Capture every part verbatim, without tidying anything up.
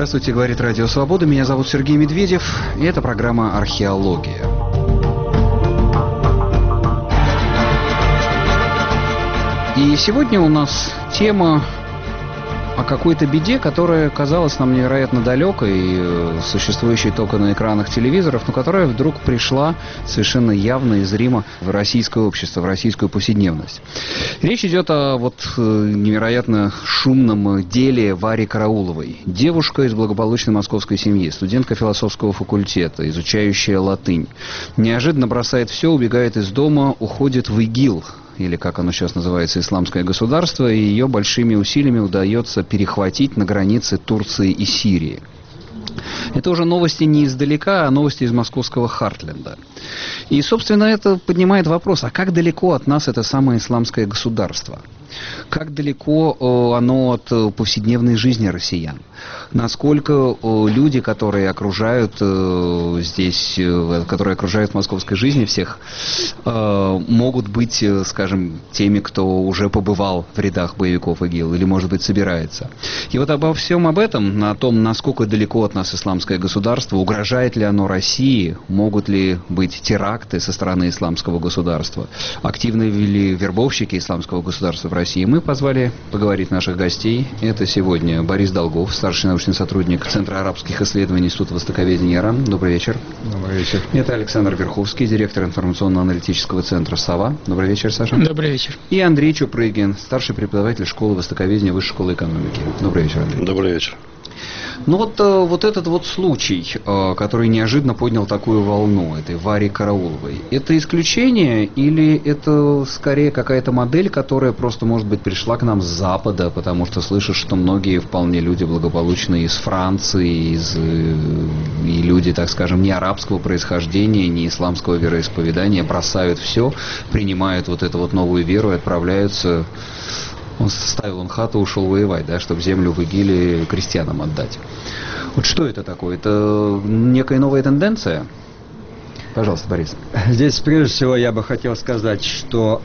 Здравствуйте, говорит Радио Свобода. Меня зовут Сергей Медведев, и это программа «Археология». И сегодня у нас тема о какой-то беде, которая казалась нам невероятно далекой, существующей только на экранах телевизоров, но которая вдруг пришла совершенно явно и зримо в российское общество, в российскую повседневность. Речь идет о вот невероятно шумном деле Вари Карауловой. Девушка из благополучной московской семьи, студентка философского факультета, изучающая латынь. Неожиданно бросает все, убегает из дома, уходит в ИГИЛ, или как оно сейчас называется, Исламское государство, и ее большими усилиями удается перехватить на границе Турции и Сирии. Это уже новости не издалека, а новости из московского Хартленда. И, собственно, это поднимает вопрос, а как далеко от нас это самое исламское государство? Как далеко оно от повседневной жизни россиян? Насколько люди, которые окружают здесь, которые окружают в московской жизни всех, могут быть, скажем, теми, кто уже побывал в рядах боевиков ИГИЛ или, может быть, собирается? И вот обо всем об этом, о том, насколько далеко от нас исламское государство, угрожает ли оно России, могут ли быть теракты со стороны исламского государства, активны ли вербовщики исламского государства в России, мы позвали поговорить наших гостей. Это сегодня Борис Долгов, старший научный сотрудник Центра арабских исследований Института востоковедения ИРАН. Добрый вечер. Добрый вечер. Это Александр Верховский, директор информационно-аналитического центра «Сова». Добрый вечер, Саша. Добрый вечер. И Андрей Чупрыгин, старший преподаватель школы востоковедения Высшей школы экономики. Добрый вечер, Андрей. Добрый вечер. Ну вот, вот этот вот случай, который неожиданно поднял такую волну, этой Вари Карауловой, это исключение или это скорее какая-то модель, которая просто, может быть, пришла к нам с Запада, потому что слышишь, что многие вполне люди благополучные из Франции, из, и люди, так скажем, не арабского происхождения, не исламского вероисповедания бросают все, принимают вот эту вот новую веру и отправляются... Он ставил он хату, ушел воевать, да, чтобы землю в ИГИЛе крестьянам отдать. Вот что это такое? Это некая новая тенденция? Пожалуйста, Борис. Здесь, прежде всего, я бы хотел сказать, что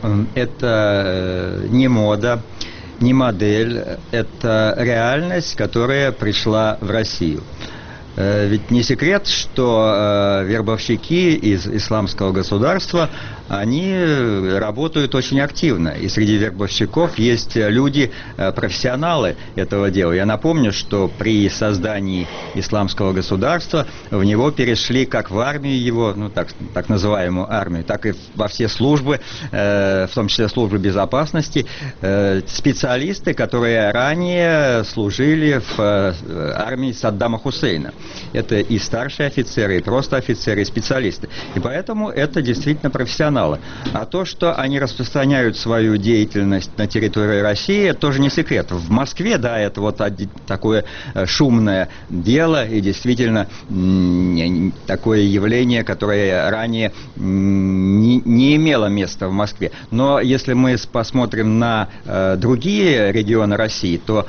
это не мода, не модель, это реальность, которая пришла в Россию. Ведь не секрет, что вербовщики из исламского государства, они работают очень активно. И среди вербовщиков есть люди, профессионалы этого дела. Я напомню, что при создании исламского государства в него перешли как в армию его, ну так, так называемую армию, так и во все службы, в том числе службы безопасности, специалисты, которые ранее служили в армии Саддама Хусейна. Это и старшие офицеры, и просто офицеры, и специалисты. И поэтому это действительно профессионалы. А то, что они распространяют свою деятельность на территории России, это тоже не секрет. В Москве, да, это вот такое шумное дело, и действительно такое явление, которое ранее не, не имело места в Москве. Но если мы посмотрим на другие регионы России, то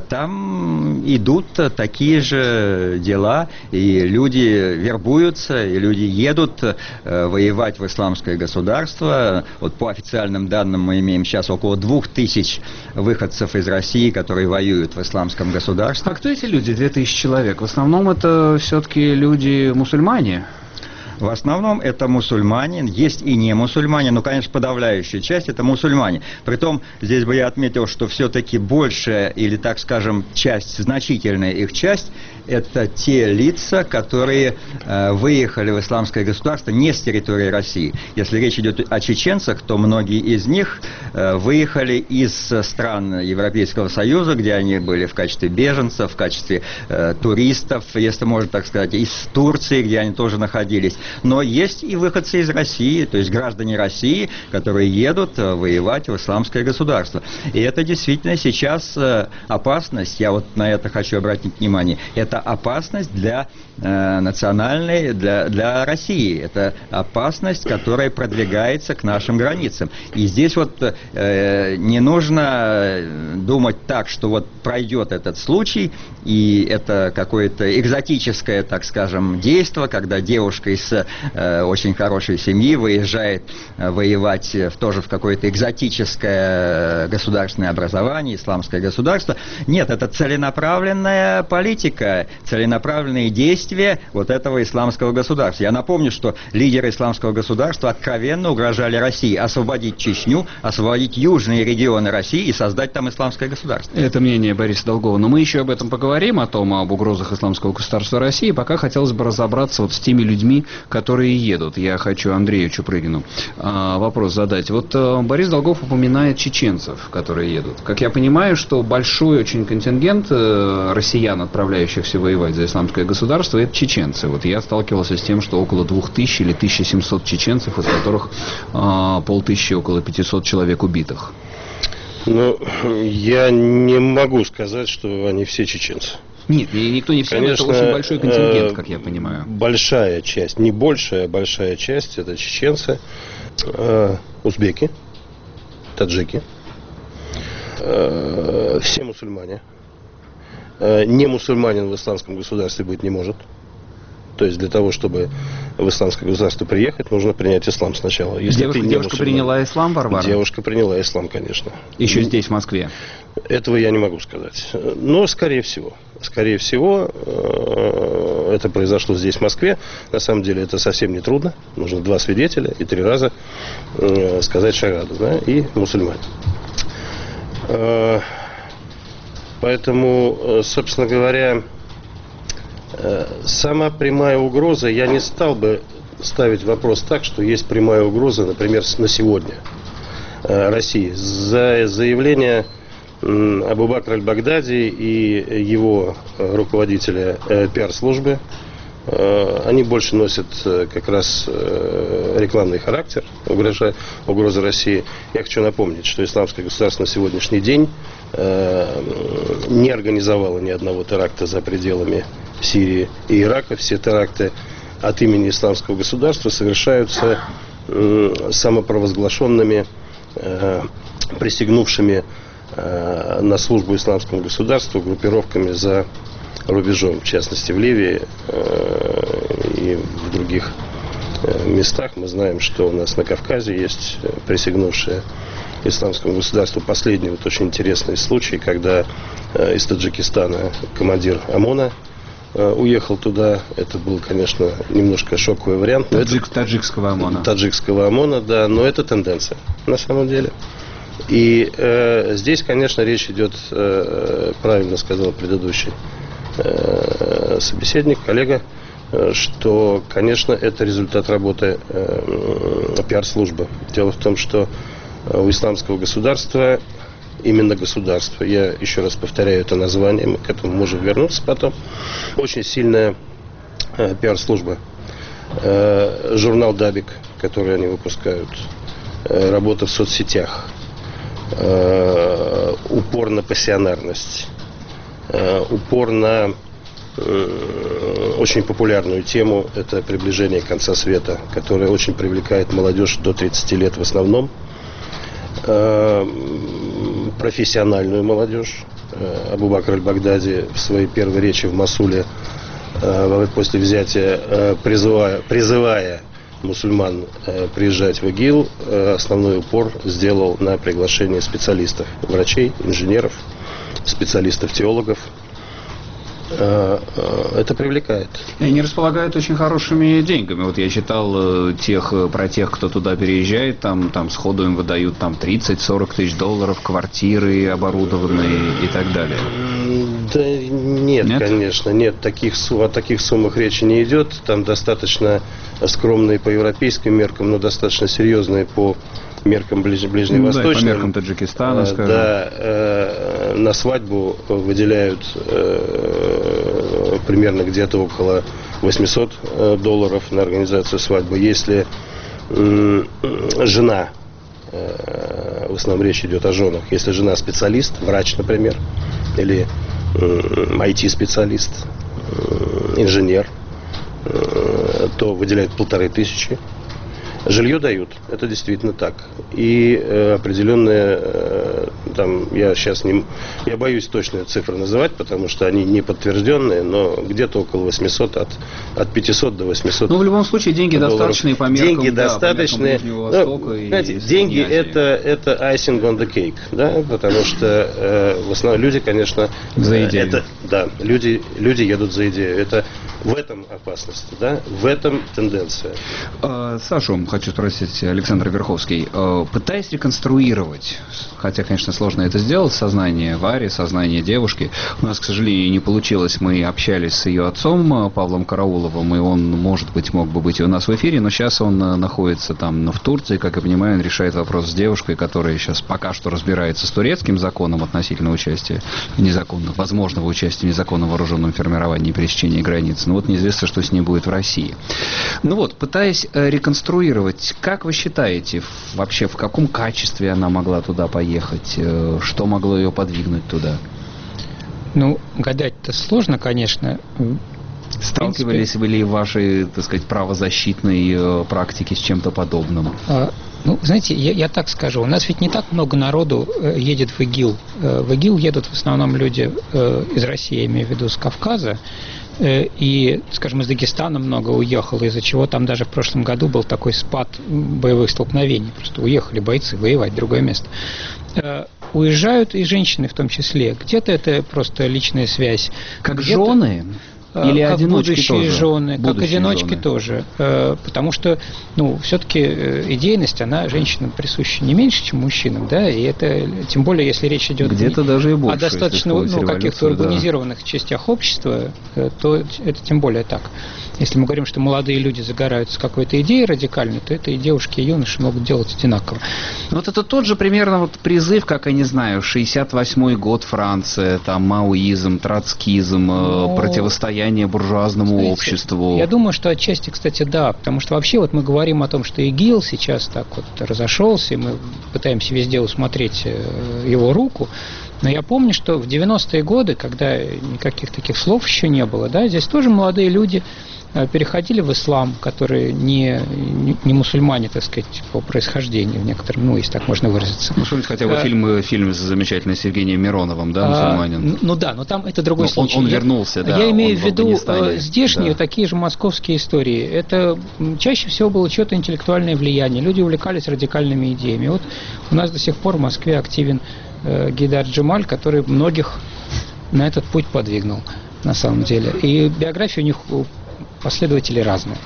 там идут такие же дела, и люди вербуются, и люди едут э, воевать в исламское государство. Вот по официальным данным мы имеем сейчас около двух тысяч выходцев из России, которые воюют в исламском государстве. А кто эти люди, две тысячи человек? В основном это все-таки люди-мусульмане? В основном это мусульмане, есть и не мусульмане, но, конечно, подавляющая часть это мусульмане. Притом, здесь бы я отметил, что все-таки большая, или, так скажем, часть, значительная их часть, это те лица, которые э, выехали в исламское государство не с территории России. Если речь идет о чеченцах, то многие из них э, выехали из стран Европейского Союза, где они были в качестве беженцев, в качестве э, туристов, если можно так сказать, из Турции, где они тоже находились. Но есть и выходцы из России, то есть граждане России, которые едут воевать в исламское государство. И это действительно сейчас опасность, я вот на это хочу обратить внимание, это опасность для э, национальной, для, для России. Это опасность, которая продвигается к нашим границам. И здесь вот э, не нужно думать так, что вот пройдет этот случай, и это какое-то экзотическое, так скажем, действие, когда девушка из э, очень хорошей семьи, выезжает э, воевать в, тоже в какое-то экзотическое государственное образование, исламское государство. Нет, это целенаправленная политика, целенаправленные действия вот этого исламского государства. Я напомню, что лидеры исламского государства откровенно угрожали России освободить Чечню, освободить южные регионы России и создать там исламское государство. Это мнение Бориса Долгова. Но мы еще об этом поговорим, о том, об угрозах исламского государства России. Пока хотелось бы разобраться вот с теми людьми, которые едут. Я хочу Андрею Чупрыгину а, вопрос задать. Вот а, Борис Долгов упоминает чеченцев, которые едут. Как я понимаю, что большой очень контингент а, россиян, отправляющихся воевать за исламское государство, это чеченцы. Вот я сталкивался с тем, что около двух тысяч или тысяча семьсот чеченцев, из которых а, полтысячи, около пятисот человек убитых. Ну, я не могу сказать, что они все чеченцы. Нет, никто не все, Конечно, это очень большой контингент, как я понимаю. Большая часть, не большая, большая часть, это чеченцы, э, узбеки, таджики, э, все мусульмане. Э, не мусульманин в исламском государстве быть не может. То есть для того, чтобы в исламское государство приехать, нужно принять ислам сначала. Если девушка ты девушка приняла ислам, Варвара? Девушка приняла ислам, конечно. Еще здесь, в Москве? Этого я не могу сказать. Но, скорее всего, скорее всего, это произошло здесь, в Москве. На самом деле, это совсем не трудно. Нужно два свидетеля и три раза сказать шагаду, да, и мусульмане. Поэтому, собственно говоря, сама прямая угроза, я не стал бы ставить вопрос так, что есть прямая угроза, например, на сегодня России. За заявление Абу-Бакра аль-Багдади и его руководителя пиар-службы, они больше носят как раз рекламный характер, угроза, угроза России. Я хочу напомнить, что исламское государство на сегодняшний день не организовало ни одного теракта за пределами Сирии и Ирака. Все теракты от имени исламского государства совершаются самопровозглашенными, присягнувшими на службу исламскому государству группировками за рубежом, в частности в Ливии и в других местах. Мы знаем, что у нас на Кавказе есть присягнувшие исламскому государству. Последний вот очень интересный случай, когда из Таджикистана командир ОМОНа уехал туда. Это был, конечно, немножко шоковый вариант. Таджик, таджикского ОМОНа. Таджикского ОМОНа, да, но это тенденция на самом деле. И э, здесь, конечно, речь идет, э, правильно сказал предыдущий э, собеседник, коллега, э, что, конечно, это результат работы э, пиар-службы. Дело в том, что у исламского государства, именно государства, я еще раз повторяю это название, мы к этому можем вернуться потом, очень сильная э, пиар-служба. Э, журнал «Дабик», который они выпускают, э, работа в соцсетях, э, упор на пассионарность, э, упор на э, очень популярную тему, это приближение конца света, которая очень привлекает молодежь до тридцати лет в основном, профессиональную молодежь. Абу-Бакр аль-Багдади в своей первой речи в Мосуле после взятия, призывая, призывая мусульман приезжать в ИГИЛ, основной упор сделал на приглашение специалистов, врачей, инженеров, специалистов-теологов. Это привлекает. И они располагают очень хорошими деньгами. Вот я читал тех, про тех, кто туда переезжает, там, там сходу им выдают там тридцать-сорок тысяч долларов, квартиры оборудованные и так далее. Да нет, нет? конечно, нет. Таких, о таких суммах речи не идет. Там достаточно скромные по европейским меркам, но достаточно серьезные по меркам ближ, ближневосточным. Да, по меркам Таджикистана, а, скажем. Да, э, на свадьбу выделяют э, примерно где-то около восемьсот долларов на организацию свадьбы. Если э, жена, э, в основном речь идет о женах, если жена специалист, врач, например, или э, ай ти-специалист, э, инженер, э, то выделяют полторы тысячи. Жилье дают, это действительно так. И э, определенная э, там я сейчас не, я боюсь точные цифры называть, потому что они не подтвержденные, но где-то около восьмисот, от, от пятисот до восьмисот. Ну, в любом случае, деньги долларов. Достаточные по меркам, деньги да, достаточные. По меркам Ну, и знаете, деньги это, это icing on the cake, да, потому что э, в основном люди, конечно, за идею. Это, да, люди, люди едут за идею. Это в этом опасность, да, в этом тенденция. Сашу хочу спросить, Александр Верховский, пытаясь реконструировать, хотя, конечно, сложно это сделать, сознание Вари, сознание девушки, у нас, к сожалению, не получилось, мы общались с ее отцом Павлом Карауловым, и он, может быть, мог бы быть и у нас в эфире, но сейчас он находится там в Турции, как я понимаю, он решает вопрос с девушкой, которая сейчас пока что разбирается с турецким законом относительно участия незаконного, возможного участия в незаконном вооруженном формировании и пересечении границ. Но вот неизвестно, что с ней будет в России. Ну вот, пытаясь реконструировать, как вы считаете, вообще в каком качестве она могла туда поехать? Что могло ее подвигнуть туда? Ну, гадать-то сложно, конечно. Сталкивались вы ли в вашей, так сказать, правозащитной практике с чем-то подобным? А, ну, знаете, я, я так скажу, у нас ведь не так много народу едет в ИГИЛ. В ИГИЛ едут в основном люди из России, я имею в виду с Кавказа. И, скажем, из Дагестана много уехало, из-за чего там даже в прошлом году был такой спад боевых столкновений. Просто уехали бойцы воевать в другое место. Уезжают и женщины в том числе. Где-то это просто личная связь. Как жены? Или как одиночки будущие тоже? жены, Будущие как одиночки жены. тоже. Потому что, ну, все-таки идейность, она женщинам присуща не меньше, чем мужчинам, да, и это, тем более, если речь идет где-то не, даже и больше, о достаточно, ну, каких-то урбанизированных да. частях общества, то это тем более так. Если мы говорим, что молодые люди загораются какой-то идеей радикальной, то это и девушки, и юноши могут делать одинаково. Вот это тот же примерно вот призыв, как, я не знаю, шестьдесят восьмой год, Франция, там, маоизм, троцкизм, Но... противостояние буржуазному Смотрите, обществу. Я думаю, что отчасти, кстати, да, потому что вообще вот мы говорим о том, что ИГИЛ сейчас так вот разошелся, и мы пытаемся везде усмотреть его руку. Но я помню, что в девяностые годы, когда никаких таких слов еще не было, да, здесь тоже молодые люди переходили в ислам, которые не, не, не мусульмане, так сказать, по происхождению в некотором, ну, если так можно выразиться. Ну, что-нибудь хотя бы а, фильм, фильм замечательный с Евгением Мироновым, да, мусульманин? А, ну да, но там это другой но случай. Он, он вернулся, я, да. Я имею в виду в здешние да. такие же московские истории. Это чаще всего было что-то интеллектуальное влияние. Люди увлекались радикальными идеями. Вот у нас до сих пор в Москве активен э, Гейдар Джемаль, который многих на этот путь подвигнул, на самом деле. И биография у них последователи разные.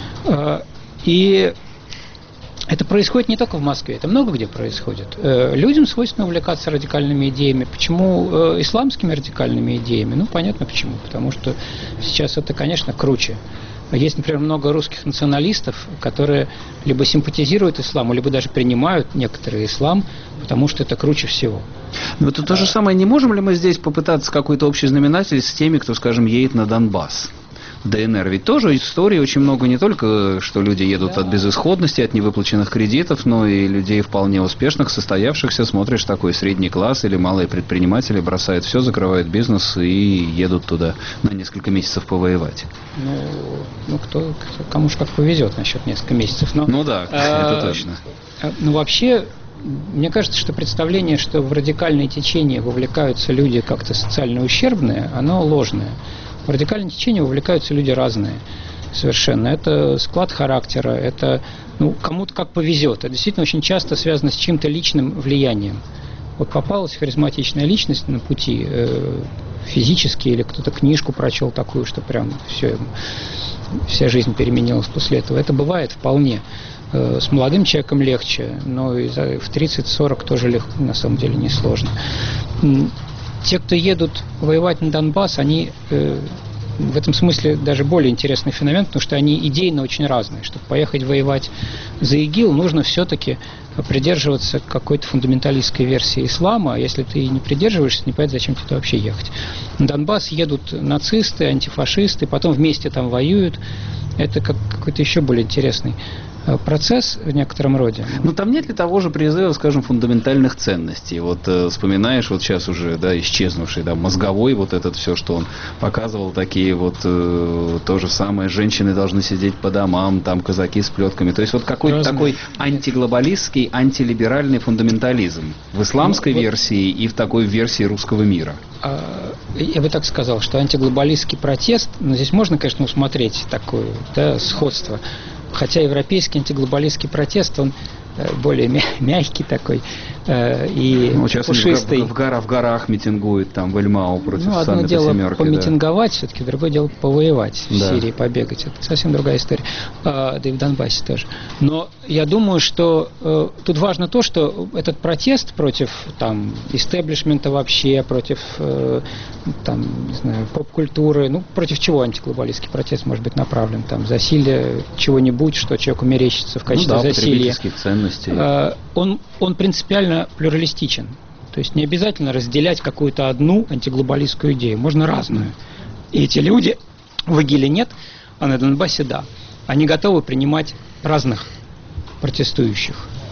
И это происходит не только в Москве, это много где происходит. Людям свойственно увлекаться радикальными идеями. Почему исламскими радикальными идеями? Ну, понятно почему. Потому что сейчас это, конечно, круче. Есть, например, много русских националистов, которые либо симпатизируют исламу, либо даже принимают некоторый ислам, потому что это круче всего. Но это то же самое. Не можем ли мы здесь попытаться какой-то общий знаменатель с теми, кто, скажем, едет на Донбасс? ДНР. Ведь тоже истории очень много, не только, что люди едут да. от безысходности, от невыплаченных кредитов, но и людей вполне успешных, состоявшихся. Смотришь, такой средний класс или малые предприниматели бросают все, закрывают бизнес и едут туда на несколько месяцев повоевать. Ну, ну кто, кто кому ж как повезет насчет несколько месяцев. Но, ну да, а, это точно. Ну вообще, мне кажется, что представление, что в радикальные течения вовлекаются люди как-то социально ущербные, оно ложное. В радикальное течение вовлекаются люди разные совершенно. Это склад характера, это ну, кому-то как повезет. Это действительно очень часто связано с чьим-то личным влиянием. Вот попалась харизматичная личность на пути э, физически, или кто-то книжку прочел такую, что прям все, вся жизнь переменилась после этого. Это бывает вполне. Э, с молодым человеком легче, но и за, в тридцать-сорок тоже легко, на самом деле несложно. Те, кто едут воевать на Донбасс, они э, в этом смысле даже более интересный феномен, потому что они идейно очень разные. Чтобы поехать воевать за ИГИЛ, нужно все-таки придерживаться какой-то фундаменталистской версии ислама, а если ты не придерживаешься, не понятно, зачем тебе вообще ехать. На Донбасс едут нацисты, антифашисты, потом вместе там воюют. Это как какой-то еще более интересный процесс в некотором роде. Но там нет ли того же призыва, скажем, фундаментальных ценностей? Вот э, вспоминаешь, вот сейчас уже, да, исчезнувший, да, мозговой вот этот все, что он показывал, такие вот, э, то же самое, женщины должны сидеть по домам, там, казаки с плетками. То есть вот какой-то такой антиглобалистский, антилиберальный фундаментализм в исламской ну, версии вот, и в такой версии русского мира. Я бы так сказал, что антиглобалистский протест, ну, здесь можно, конечно, усмотреть такое, да, сходство. Хотя европейский антиглобалистский протест, он более мягкий такой и ну, сейчас пушистый. В, в, горах, в горах митингуют, там, в Эльмау против ну, саммита дело семерки. Помитинговать да. все-таки, другое дело повоевать да. в Сирии, побегать. Это совсем другая история. А, да и в Донбассе тоже. Но я думаю, что э, тут важно то, что этот протест против там, истеблишмента вообще, против э, там, не знаю, поп-культуры, ну, против чего антиглобалистский протест может быть направлен? Там, засилие чего-нибудь, что человеку мерещится в качестве ну, да, засилия. Ценностей. Э, он, он принципиально плюралистичен. То есть не обязательно разделять какую-то одну антиглобалистскую идею. Можно разную. И эти люди в ИГИЛе нет, а на Донбассе да. Они готовы принимать разных протестующих.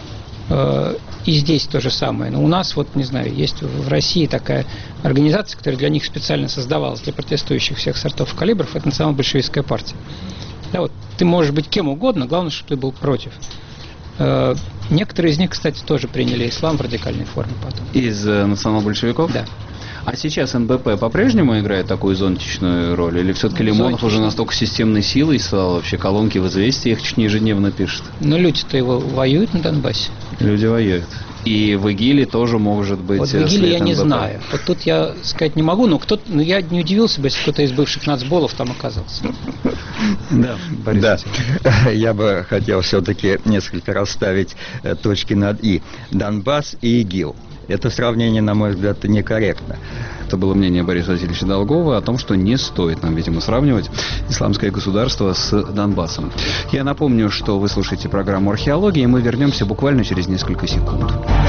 И здесь то же самое. Но у нас, вот, не знаю, есть в России такая организация, которая для них специально создавалась, для протестующих всех сортов и калибров. Это национал-большевистская партия. Да, вот, ты можешь быть кем угодно, главное, чтобы ты был против. Некоторые из них, кстати, тоже приняли ислам в радикальной форме потом. Из э, национал-большевиков? Да. А сейчас эн бэ пэ по-прежнему играет такую зонтичную роль? Или все-таки ну, Лимонов зонтичную. Уже настолько системной силой стал, вообще колонки в «Известиях» чуть не ежедневно пишет? Но люди-то его воюют на Донбассе. Люди воюют. И в ИГИЛе тоже может быть. Вот в ИГИЛе я не эн бэ пэ. Знаю. Вот тут я сказать не могу, но кто-то, но я не удивился бы, если кто-то из бывших нацболов там оказался. Да, Борис. Да. Я бы хотел все-таки несколько расставить точки над «и». Донбасс и ИГИЛ. Это сравнение, на мой взгляд, некорректно. Это было мнение Бориса Васильевича Долгова о том, что не стоит нам, видимо, сравнивать исламское государство с Донбассом. Я напомню, что вы слушаете программу «Археология», и мы вернемся буквально через несколько секунд.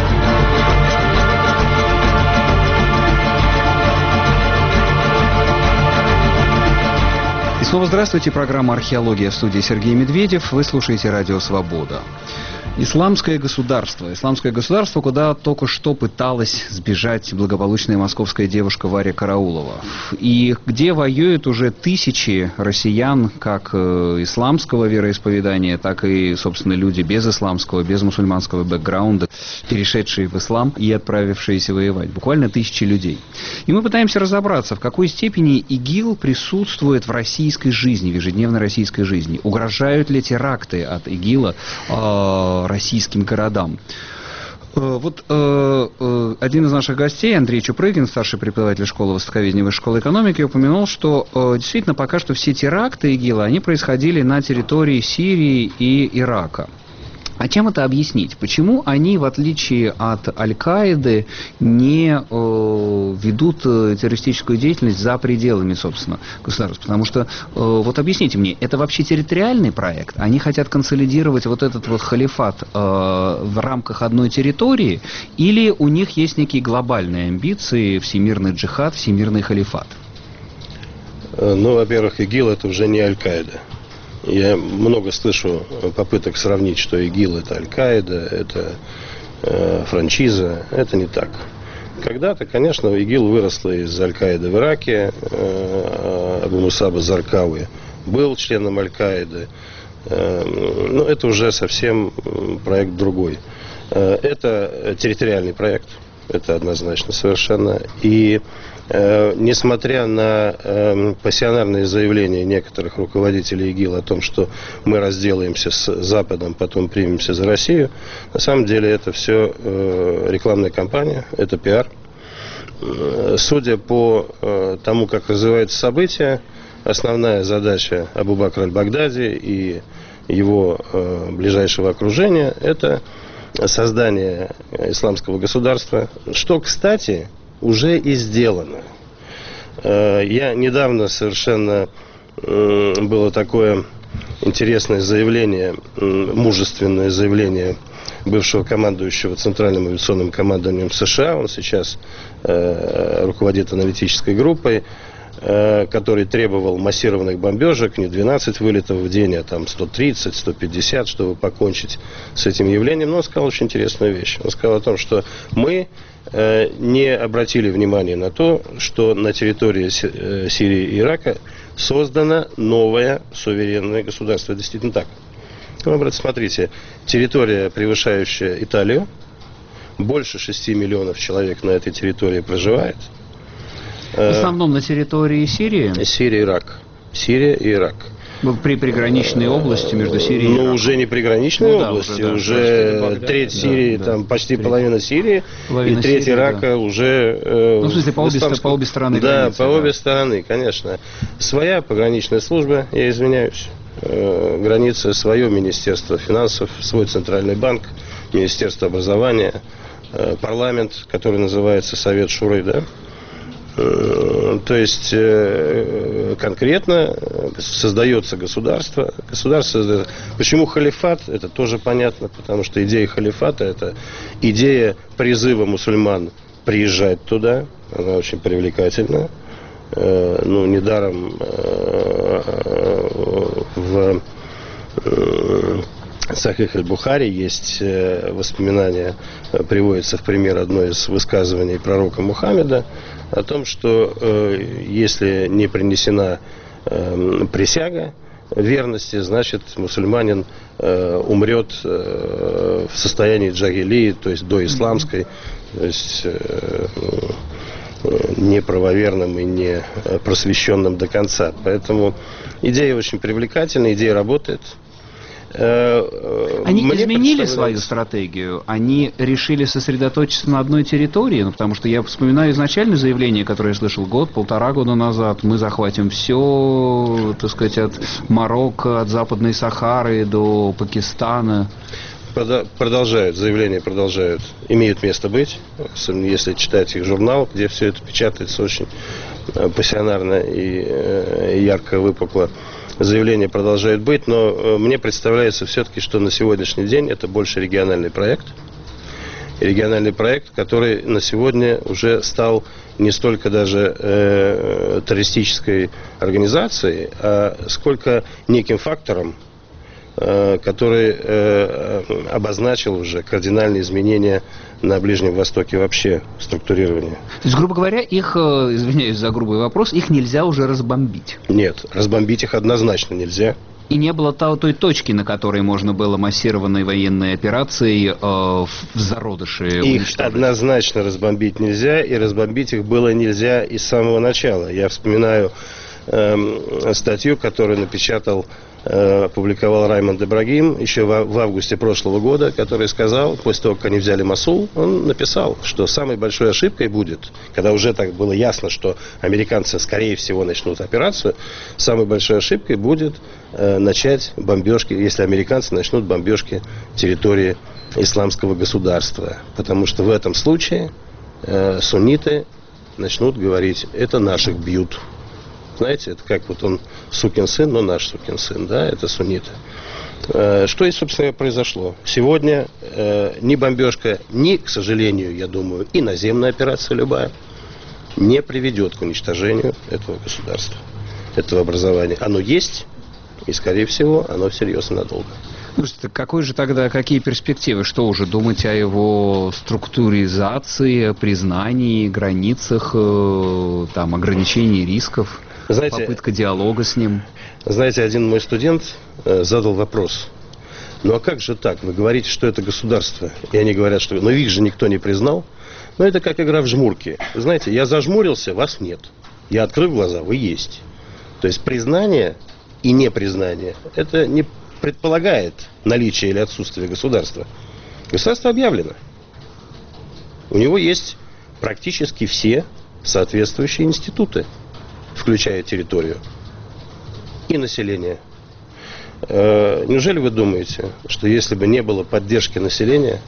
И снова здравствуйте. Программа «Археология» в студии Сергей Медведев. Вы слушаете радио «Свобода». Исламское государство. Исламское государство, куда только что пыталась сбежать благополучная московская девушка Варя Караулова. И где воюют уже тысячи россиян, как э, исламского вероисповедания, так и, собственно, люди без исламского, без мусульманского бэкграунда, перешедшие в ислам и отправившиеся воевать. Буквально тысячи людей. И мы пытаемся разобраться, в какой степени ИГИЛ присутствует в российской жизни, в ежедневной российской жизни. Угрожают ли теракты от ИГИЛа э, российским городам. Вот э, э, один из наших гостей, Андрей Чупрыгин, старший преподаватель школы востоковедения Высшей школы экономики, упомянул, что э, действительно пока что все теракты ИГИЛа, они происходили на территории Сирии и Ирака. А чем это объяснить? Почему они, в отличие от Аль-Каиды, не э, ведут террористическую деятельность за пределами, собственно, государства? Потому что, э, вот объясните мне, это вообще территориальный проект? Они хотят консолидировать вот этот вот халифат э, в рамках одной территории? Или у них есть некие глобальные амбиции, всемирный джихад, всемирный халифат? Ну, во-первых, ИГИЛ это уже не Аль-Каида. Я много слышу попыток сравнить, что ИГИЛ это Аль-Каида, это э, франшиза. Это не так. Когда-то, конечно, ИГИЛ выросла из Аль-Каиды в Ираке. Э, Абу Мусаба Заркауи был членом Аль-Каиды. Э, но это уже совсем проект другой. Э, это территориальный проект. Это однозначно совершенно. И э, несмотря на э, пассионарные заявления некоторых руководителей ИГИЛ о том, что мы разделаемся с Западом, потом примемся за Россию, на самом деле это все э, рекламная кампания, это пиар. Э, судя по э, тому, как развиваются события, основная задача Абу Бакра аль-Багдади и его э, ближайшего окружения – это создание исламского государства, что, кстати, уже и сделано. Я недавно совершенно было такое интересное заявление, мужественное заявление бывшего командующего Центральным авиационным командованием США, он сейчас руководит аналитической группой, который требовал массированных бомбежек, не двенадцать вылетов в день, а там сто тридцать, сто пятьдесят, чтобы покончить с этим явлением. Но он сказал очень интересную вещь. Он сказал о том, что мы не обратили внимания на то, что на территории Сирии и Ирака создано новое суверенное государство. Это действительно так. Ну, брат, смотрите, территория, превышающая Италию, больше шести миллионов человек на этой территории проживает. В основном на территории Сирии? Сирия и Ирак. Сирия и Ирак. При приграничной области между Сирией и Ираком. Ну, уже не приграничной ну, области, да, уже, да, уже треть да, Сирии, да, там да, почти треть. половина Сирии, половина и треть Сирии, Ирака да. уже... Э, ну, в смысле, по обе, по обе стороны Да, границы, по да. обе стороны, конечно. Своя пограничная служба, я извиняюсь, э, граница, свое Министерство финансов, свой Центральный банк, Министерство образования, э, парламент, который называется Совет Шуры, да. То есть конкретно создается государство. Государство создается. Почему халифат? Это тоже понятно, потому что идея халифата — это идея призыва мусульман приезжать туда. Она очень привлекательна. Ну, недаром в Сахих аль-Бухари есть воспоминания, приводится в пример одно из высказываний пророка Мухаммеда о том, что э, если не принесена э, присяга верности, значит мусульманин э, умрет э, в состоянии джагилии, то есть до исламской, то есть э, неправоверным и не просвещенным до конца. Поэтому идея очень привлекательная, идея работает. Они Мне изменили свою стратегию? Они решили сосредоточиться на одной территории? Ну, потому что я вспоминаю изначальное заявление, которое я слышал год, полтора года назад. Мы захватим все, так сказать, от Марокко, от Западной Сахары до Пакистана. Продолжают, заявления продолжают, имеют место быть. Если читать их журнал, где все это печатается очень пассионарно и ярко выпукло. Заявления продолжают быть, но мне представляется все-таки, что на сегодняшний день это больше региональный проект. Региональный проект, который на сегодня уже стал не столько даже э, террористической организацией, а сколько неким фактором, э, который э, обозначил уже кардинальные изменения на Ближнем Востоке вообще структурирование. То есть, грубо говоря, их, извиняюсь за грубый вопрос, их нельзя уже разбомбить? Нет, разбомбить их однозначно нельзя. И не было той точки, на которой можно было массированной военной операцией э, в зародыше их уничтожить? Однозначно разбомбить нельзя, и разбомбить их было нельзя и с самого начала. Я вспоминаю э, статью, которую напечатал, э, опубликовал Раймонд Ибрагим еще в, в августе прошлого года, который сказал, после того, как они взяли Мосул, он написал, что самой большой ошибкой будет, когда уже так было ясно, что американцы, скорее всего, начнут операцию, самой большой ошибкой будет э, начать бомбежки, если американцы начнут бомбежки территории исламского государства. Потому что в этом случае э, сунниты начнут говорить, это наших бьют. Знаете, это как вот он сукин сын, но наш сукин сын, да, это сунниты. Э, что и, собственно, произошло. Сегодня э, ни бомбежка, ни, к сожалению, я думаю, и наземная операция любая не приведет к уничтожению этого государства, этого образования. Оно есть, и, скорее всего, оно всерьез и надолго. Слушайте, какой же тогда, какие перспективы? Что уже думать о его структуризации, признании, границах, э, там, ограничении рисков, знаете, попытка диалога с ним? Знаете, один мой студент э, задал вопрос. Ну а как же так? Вы говорите, что это государство. И они говорят, что ну их же никто не признал. Но это как игра в жмурки. Вы знаете, я зажмурился, вас нет. Я открыл глаза, вы есть. То есть признание и непризнание, это не предполагает наличие или отсутствие государства. Государство объявлено. У него есть практически все соответствующие институты, включая территорию и население. Э, неужели вы думаете, что если бы не было поддержки населения,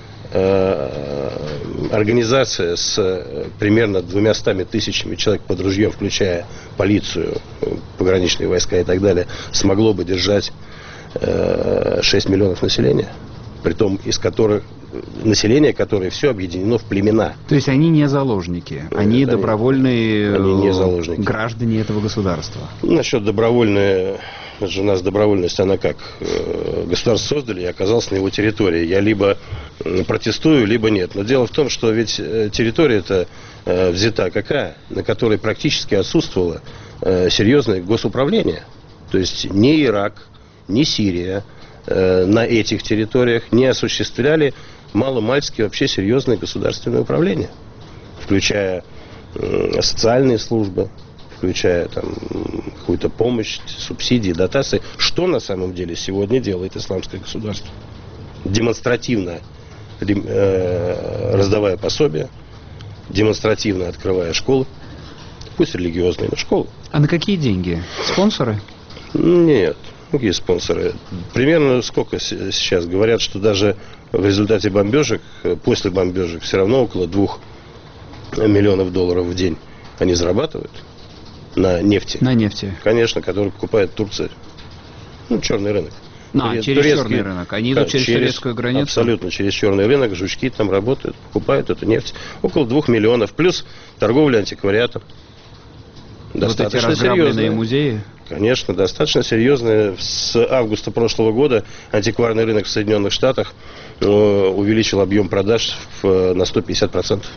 э, организация с примерно двумястами тысячами человек под ружьем, включая полицию, пограничные войска и так далее, смогло бы держать шесть миллионов населения, притом из которых население, которое все объединено в племена. То есть они не заложники, они Нет, добровольные они не заложники. Граждане этого государства. Насчет добровольной, это же у нас добровольность, она как? Государство создали, я оказался на его территории. Я либо протестую, либо нет. Но дело в том, что ведь территория-то взята какая? На которой практически отсутствовало серьезное госуправление. То есть ни Ирак, ни Сирия на этих территориях не осуществляли маломальски вообще серьезное государственное управление, включая социальные службы, включая там какую-то помощь, субсидии, дотации. Что на самом деле сегодня делает исламское государство? Демонстративно э, раздавая пособия, демонстративно открывая школы, пусть религиозные, но школы. А на какие деньги? Спонсоры? Нет. Какие спонсоры? Примерно сколько сейчас говорят, что даже в результате бомбежек, после бомбежек, все равно около двух миллионов долларов в день они зарабатывают на нефти. На нефти. Конечно, который покупает Турция. Ну, черный рынок. А, Туре- через турецкий- черный рынок. Они идут Да, через турецкую границу? Абсолютно, через черный рынок. Жучки там работают, покупают эту нефть. Около двух миллионов. Плюс торговля антиквариатом. Вот эти Достаточно разграбленные серьезная. музеи? Конечно, достаточно серьезная. С августа прошлого года антикварный рынок в Соединенных Штатах э, увеличил объем продаж в, на сто пятьдесят процентов.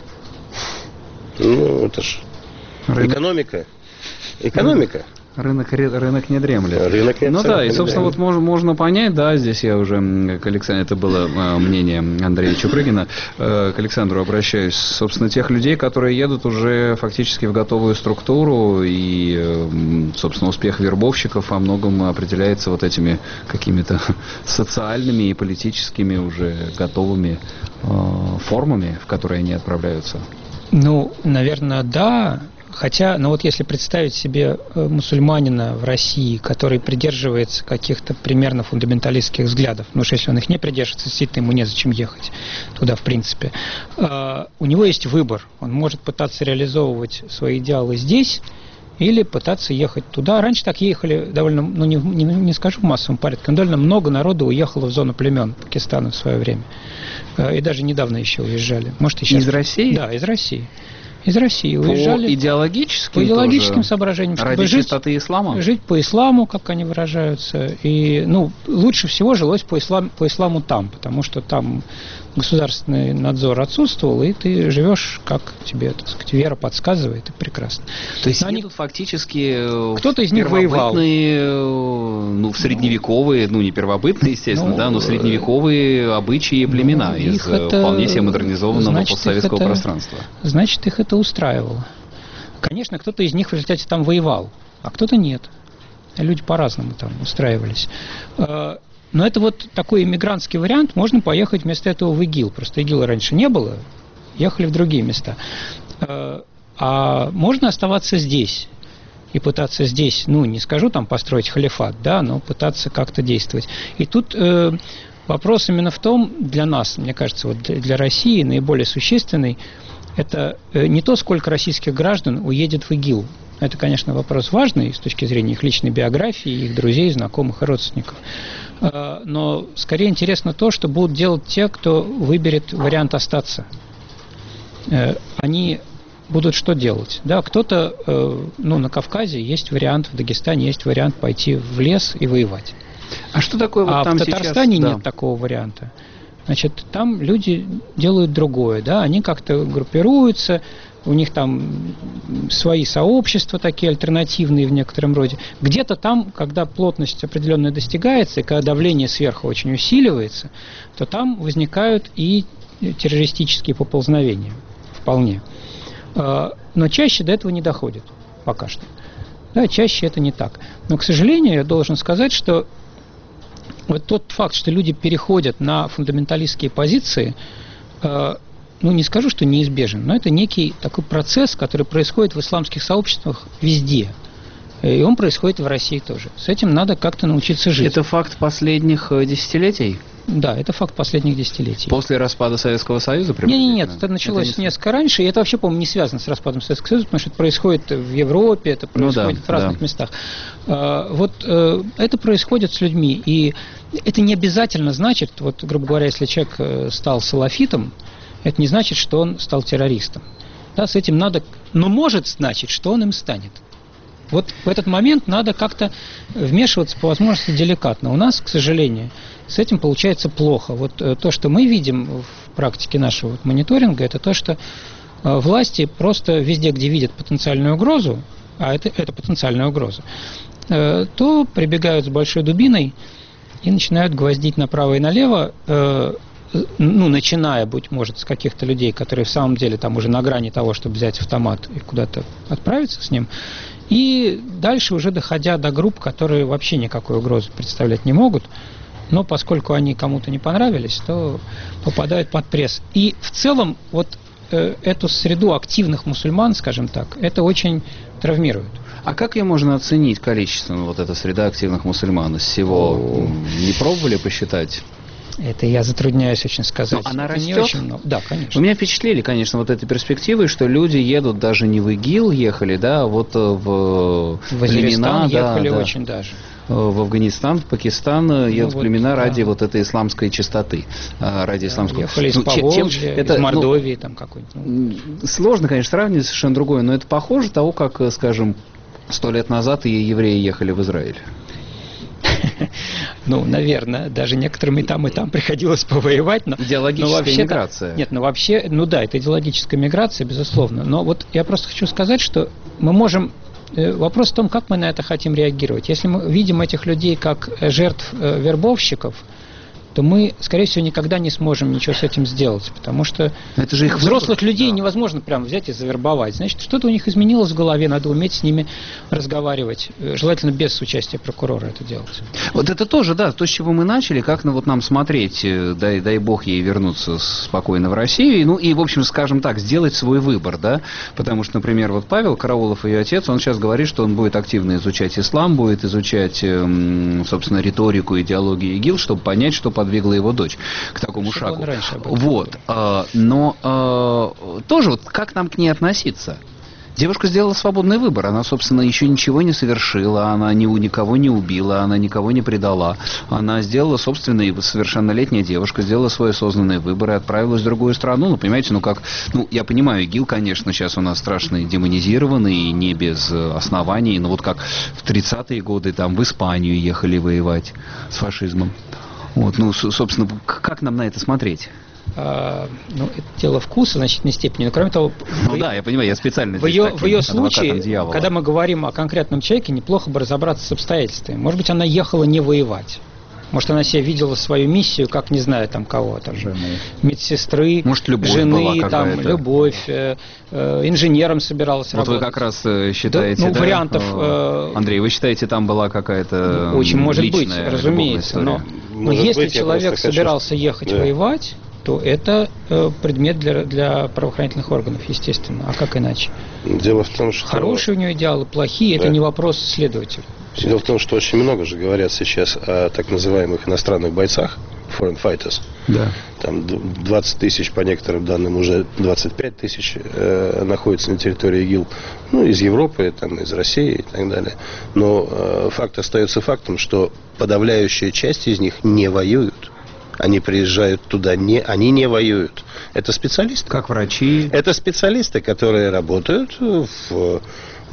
Ну, это ж Рынок, экономика. Экономика. рынок, ре- рынок не дремлет. Рынок не Ну да, и, абсолютно собственно, не вот можно, можно понять, да, здесь я уже, м, к Александру, это было э, мнение Андрея Чупрыгина, э, к Александру обращаюсь, собственно, тех людей, которые едут уже фактически в готовую структуру, и, э, м, собственно, успех вербовщиков во многом определяется вот этими какими-то социальными и политическими уже готовыми э, формами, в которые они отправляются. Ну, наверное, да. Хотя, ну вот если представить себе э, мусульманина в России, который придерживается каких-то примерно фундаменталистских взглядов, ну уж если он их не придерживается, действительно ему незачем ехать туда, в принципе. Э, у него есть выбор. Он может пытаться реализовывать свои идеалы здесь или пытаться ехать туда. Раньше так ехали довольно, ну не, не, не скажу в массовом порядке, но довольно много народу уехало в зону племен Пакистана в свое время. Э, и даже недавно еще уезжали. Может, и сейчас. Из России? Да, из России. Из России По уезжали идеологическим, по идеологическим тоже? соображениям, чтобы Ради жить, чистоты ислама? жить по исламу, как они выражаются. И, ну, лучше всего жилось по, ислам, по исламу там, потому что там государственный надзор отсутствовал, и ты живешь, как тебе, так сказать, вера подсказывает, и прекрасно. То есть Но они- едут фактически Кто-то из них воевал. первобытные, ну, в средневековые, ну, не первобытные, естественно, Ну, да, но средневековые обычаи и племена ну, из их это- вполне себе модернизованного значит, их постсоветского это- пространства. Значит, их это устраивало. Конечно, кто-то из них в результате там воевал, а кто-то нет. Люди по-разному там устраивались. Э, Но это вот такой иммигрантский вариант. Можно поехать вместо этого в ИГИЛ. Просто ИГИЛа раньше не было. Ехали в другие места. Э, А можно оставаться здесь и пытаться здесь, ну, не скажу там построить халифат, да, но пытаться как-то действовать. И тут э, вопрос именно в том, для нас, мне кажется, вот для для России наиболее существенный, это э, не то, сколько российских граждан уедет в ИГИЛ. Это, конечно, вопрос важный с точки зрения их личной биографии, их друзей, знакомых и родственников. Э, Но скорее интересно то, что будут делать те, кто выберет вариант остаться. Э, Они будут что делать? Да, кто-то, э, ну, на Кавказе есть вариант, в Дагестане есть вариант пойти в лес и воевать. А что такое вот А там в Татарстане сейчас? нет Да. такого варианта. Значит, там люди делают другое, да, они как-то группируются, у них там свои сообщества такие альтернативные в некотором роде. Где-то там, когда плотность определенная достигается, и когда давление сверху очень усиливается, то там возникают и террористические поползновения. Вполне. А, Но чаще до этого не доходит. Пока что. Да, чаще это не так. Но, к сожалению, я должен сказать, что вот тот факт, что люди переходят на фундаменталистские позиции, э, ну, не скажу, что неизбежен, но это некий такой процесс, который происходит в исламских сообществах везде. И он происходит в России тоже. С этим надо как-то научиться жить. Это факт последних э, десятилетий? Да, это факт последних десятилетий. После распада Советского Союза? Нет, нет, нет, это началось это не... несколько раньше, и это вообще, по-моему, не связано с распадом Советского Союза, потому что это происходит в Европе, это происходит ну, да, в разных да. местах. Вот это происходит с людьми, и это не обязательно значит, вот, грубо говоря, если человек стал салафитом, это не значит, что он стал террористом. Да, с этим надо, но может значить, что он им станет. Вот в этот момент надо как-то вмешиваться по возможности деликатно. У нас, к сожалению, с этим получается плохо. Вот то, что мы видим в практике нашего вот мониторинга, это то, что власти просто везде, где видят потенциальную угрозу, а это, это потенциальная угроза, то прибегают с большой дубиной и начинают гвоздить направо и налево, ну, начиная, быть может, с каких-то людей, которые в самом деле там уже на грани того, чтобы взять автомат и куда-то отправиться с ним, и дальше уже доходя до групп, которые вообще никакой угрозы представлять не могут, но поскольку они кому-то не понравились, то попадают под пресс. И в целом вот э, эту среду активных мусульман, скажем так, это очень травмирует. А как ее можно оценить количественно, вот эта среда активных мусульман? Из всего О... не пробовали посчитать? Это я затрудняюсь очень сказать. Но она это растет? Не очень много. Да, конечно. У меня впечатлили, конечно, вот этой перспективой, что люди едут даже не в ИГИЛ ехали, да, а вот в, в племена, ехали да, очень да. даже. В Афганистан, в Пакистан ну, едут вот, племена да. ради вот этой исламской чистоты, ради да, исламского. Ехали из ну, Поволжья, это, из Мордовии, ну, там какой-то. Ну. Сложно, конечно, сравнивать совершенно другое, но это похоже того, как, скажем, сто лет назад и евреи ехали в Израиль. Ну, наверное, даже некоторым и там, и там приходилось повоевать. Но, идеологическая но миграция. Нет, ну вообще, ну да, это идеологическая миграция, безусловно. Но вот я просто хочу сказать, что мы можем... Вопрос в том, как мы на это хотим реагировать. Если мы видим этих людей как жертв вербовщиков, то мы, скорее всего, никогда не сможем ничего с этим сделать, потому что это же их взрослых людей да. невозможно прям взять и завербовать. Значит, что-то у них изменилось в голове, надо уметь с ними разговаривать, желательно без участия прокурора это делать. Вот это тоже, да, то, с чего мы начали, как ну, вот нам смотреть, дай, дай бог ей вернуться спокойно в Россию, ну и, в общем, скажем так, сделать свой выбор, да, потому что, например, вот Павел Караулов, ее отец, он сейчас говорит, что он будет активно изучать ислам, будет изучать, собственно, риторику, идеологию ИГИЛ, чтобы понять, что подвигла его дочь к такому Чтобы шагу. Вот. А, но а, тоже вот как нам к ней относиться? Девушка сделала свободный выбор. Она, собственно, еще ничего не совершила, она ни, никого не убила, она никого не предала. Она сделала собственный, совершеннолетняя девушка, сделала свой осознанный выбор и отправилась в другую страну. Ну, понимаете, ну как... Ну, я понимаю, ИГИЛ, конечно, сейчас у нас страшно демонизированный и не без оснований, но вот как в тридцатые годы там в Испанию ехали воевать с фашизмом. Вот, ну, собственно, как нам на это смотреть? А, ну, это дело вкуса в значительной степени. Но, кроме того... Ну, да, я понимаю, я специально в ее, в ее случае, когда мы говорим о конкретном человеке, неплохо бы разобраться с обстоятельствами. Может быть, она ехала не воевать. Может, она себе видела свою миссию, как, не знаю, там кого, там, жены. медсестры, Может, любовь жены, была там, любовь, э, э, инженером собиралась вот работать. Вот вы как раз считаете, да? Ну, да? вариантов... Э, Андрей, вы считаете, там была какая-то очень может личная, быть, разумеется. Но, но если быть, человек собирался хочу... ехать да. воевать, то это э, предмет для, для правоохранительных органов, естественно. А как иначе? Дело в том, что... Хорошие у него идеалы, плохие, да. это не вопрос следователя. Дело в том, что очень много же говорят сейчас о так называемых иностранных бойцах, foreign fighters. Да. Там двадцать тысяч, по некоторым данным, уже двадцать пять тысяч э, находятся на территории ИГИЛ. Ну, из Европы, там, из России и так далее. Но э, факт остается фактом, что подавляющая часть из них не воюют. Они приезжают туда, не, они не воюют. Это специалисты. Как врачи. Это специалисты, которые работают в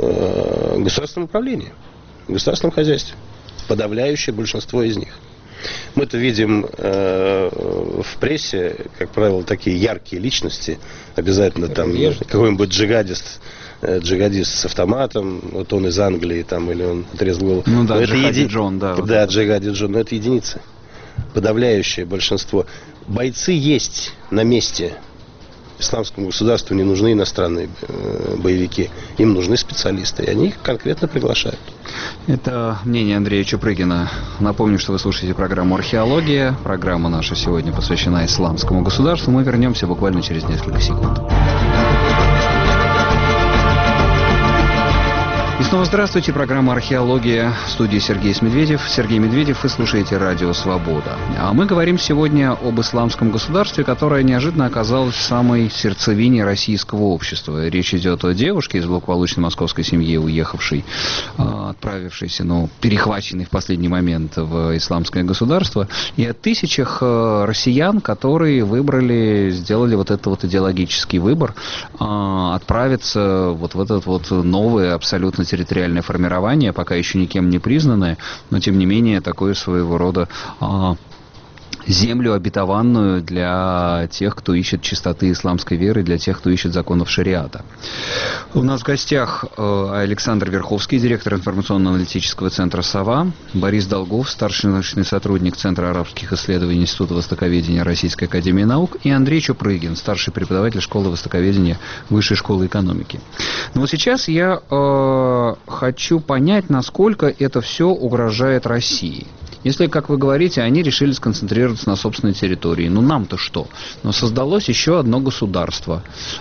э, государственном управлении, в государственном хозяйстве. Подавляющее большинство из них. Мы это видим э, в прессе, как правило, такие яркие личности. Обязательно там какой-нибудь джихадист, э, джихадист с автоматом, вот он из Англии, там, или он отрезал голову. Ну да, Джихади еди... Джон, да. Да, вот Джихади Джон, но это единицы. Подавляющее большинство. Бойцы есть на месте. Исламскому государству не нужны иностранные э, боевики. Им нужны специалисты. И они их конкретно приглашают. Это мнение Андрея Чупрыгина. Напомню, что вы слушаете программу «Археология». Программа наша сегодня посвящена исламскому государству. Мы вернемся буквально через несколько секунд. И снова здравствуйте. Программа «Археология». В студии Сергей Медведев. Сергей Медведев. Вы слушаете радио «Свобода». А мы говорим сегодня об исламском государстве, которое неожиданно оказалось в самой сердцевине российского общества. Речь идет о девушке из благополучной московской семьи, уехавшей, отправившейся, ну, перехваченной в последний момент в исламское государство, и о тысячах россиян, которые выбрали, сделали вот этот вот идеологический выбор, отправиться вот в этот вот новый абсолютно территориальное формирование, пока еще никем не признанное, но тем не менее такое своего рода а, землю обетованную для тех, кто ищет чистоты исламской веры, для тех, кто ищет законов шариата. У нас в гостях э, Александр Верховский, директор информационно-аналитического центра «Сова», Борис Долгов, старший научный сотрудник Центра арабских исследований Института востоковедения Российской академии наук, и Андрей Чупрыгин, старший преподаватель школы востоковедения Высшей школы экономики. Но вот сейчас я э, хочу понять, насколько это все угрожает России. Если, как вы говорите, они решили сконцентрироваться на собственной территории, ну нам-то что? Но создалось еще одно государство,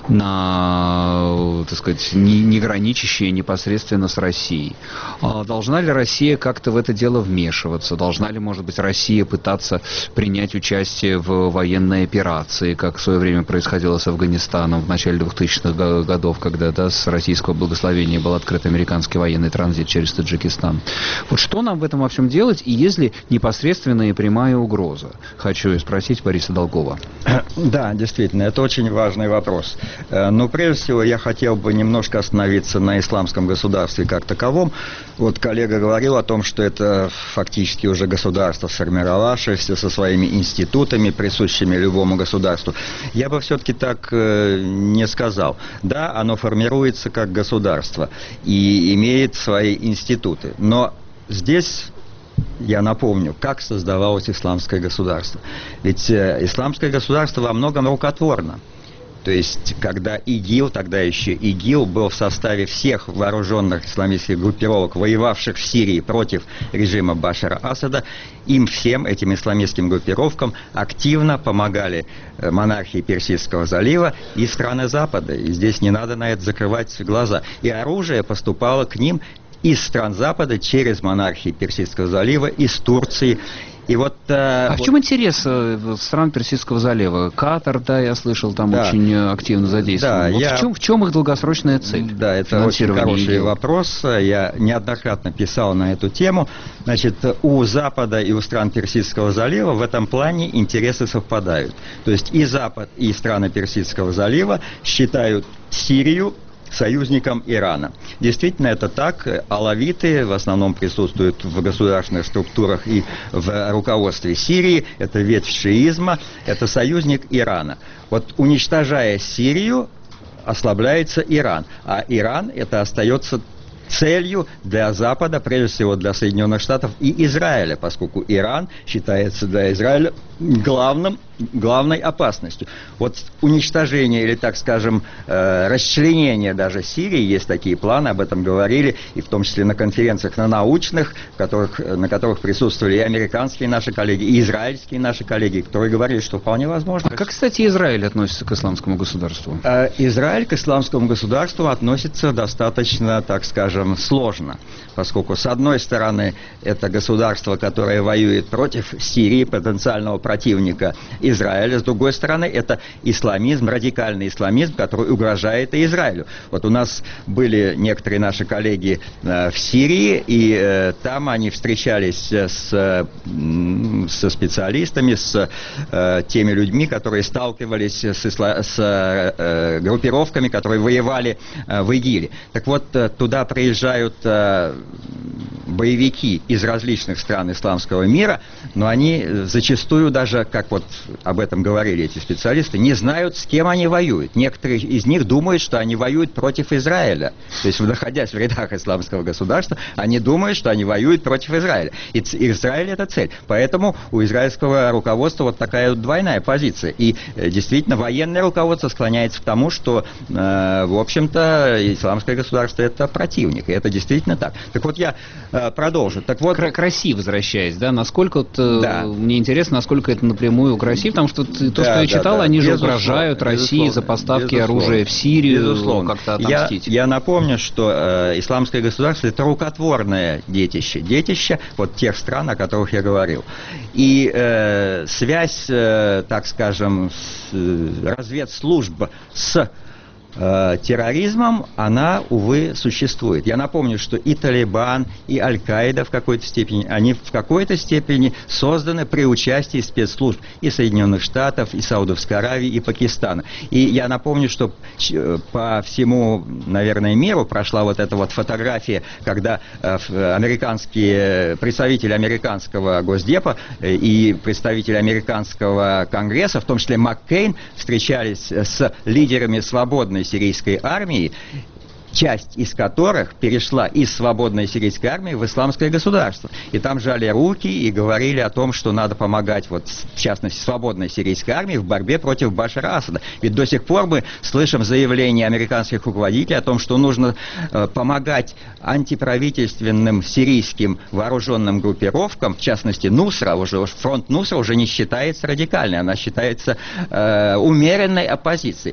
на, так сказать, не, не граничащее непосредственно с Россией. Должна ли Россия как-то в это дело вмешиваться? Должна ли, может быть, Россия пытаться принять участие в военной операции, как в свое время происходило с Афганистаном в начале двухтысячных годов, когда, да, с российского благословения был открыт американский военный транзит через Таджикистан? Вот что нам в этом во всем делать, и есть ли непосредственная и прямая угроза? Хочу спросить Бориса Долгова. Да, действительно, это очень важный вопрос. Но прежде всего я хотел бы немножко остановиться на исламском государстве как таковом. Вот коллега говорил о том, что это фактически уже государство, сформировавшееся со своими институтами, присущими любому государству. Я бы все-таки так не сказал. Да, оно формируется как государство и имеет свои институты. Но здесь я напомню, как создавалось исламское государство. Ведь э, исламское государство во многом рукотворно. То есть, когда ИГИЛ, тогда еще ИГИЛ, был в составе всех вооруженных исламистских группировок, воевавших в Сирии против режима Башара Асада, им всем, этим исламистским группировкам, активно помогали монархии Персидского залива и страны Запада. И здесь не надо на это закрывать глаза. И оружие поступало к ним из стран Запада через монархии Персидского залива, из Турции. И вот, э, а вот... в чем интерес э, стран Персидского залива? Катар, да, я слышал, там да. очень активно задействован. Да, вот я... в, чем, в чем их долгосрочная цель? Да, это очень хороший идеи? вопрос. Я неоднократно писал на эту тему. Значит, у Запада и у стран Персидского залива в этом плане интересы совпадают. То есть и Запад, и страны Персидского залива считают Сирию союзником Ирана. Действительно, это так. Алавиты в основном присутствуют в государственных структурах и в руководстве Сирии. Это ветвь шиизма, это союзник Ирана. Вот уничтожая Сирию, ослабляется Иран. А Иран это остается целью для Запада, прежде всего для Соединенных Штатов и Израиля, поскольку Иран считается для Израиля главным, главной опасностью. Вот уничтожение или, так скажем, э, расчленение даже Сирии, есть такие планы, об этом говорили, и в том числе на конференциях на научных, в которых, на которых присутствовали и американские наши коллеги, и израильские наши коллеги, которые говорили, что вполне возможно. А как, кстати, Израиль относится к исламскому государству? Э, Израиль к исламскому государству относится достаточно, так скажем, сложно, поскольку, с одной стороны, это государство, которое воюет против Сирии, потенциального противника Израиля, с другой стороны, это исламизм, радикальный исламизм, который угрожает и Израилю. Вот у нас были некоторые наши коллеги э, в Сирии, и э, там они встречались с, э, со специалистами, с э, теми людьми, которые сталкивались с, исла... с э, группировками, которые воевали э, в ИГИЛе. Так вот, э, туда приезжают э, боевики из различных стран исламского мира, но они зачастую даже, как вот об этом говорили эти специалисты, не знают, с кем они воюют. Некоторые из них думают, что они воюют против Израиля. То есть, находясь в рядах исламского государства, они думают, что они воюют против Израиля. И Израиль — это цель. Поэтому у израильского руководства вот такая вот двойная позиция. И действительно, военное руководство склоняется к тому, что, э, в общем-то, исламское государство — это противник. И это действительно так. Так вот, я э, продолжу. Так вот, к России возвращаясь, да, насколько вот, да. мне интересно, насколько это напрямую к России, России, потому что то, да, что я да, читал, да, они же безусловно, угрожают России за поставки безусловно, оружия в Сирию, безусловно. как-то отомстить. Я, я напомню, что э, исламское государство — это рукотворное детище, детище вот тех стран, о которых я говорил. И э, связь, э, так скажем, с, э, разведслужб с терроризмом, она, увы, существует. Я напомню, что и Талибан, и Аль-Каида в какой-то степени, они в какой-то степени созданы при участии спецслужб и Соединенных Штатов, и Саудовской Аравии, и Пакистана. И я напомню, что по всему, наверное, миру прошла вот эта вот фотография, когда американские представители американского Госдепа и представители американского Конгресса, в том числе Маккейн, встречались с лидерами свободной сирийской армии, часть из которых перешла из свободной сирийской армии в исламское государство. И там жали руки и говорили о том, что надо помогать, вот, в частности, свободной сирийской армии в борьбе против Башара Асада. Ведь до сих пор мы слышим заявления американских руководителей о том, что нужно э, помогать антиправительственным сирийским вооруженным группировкам, в частности, Нусра, уже, фронт Нусра уже не считается радикальной, она считается э, умеренной оппозицией.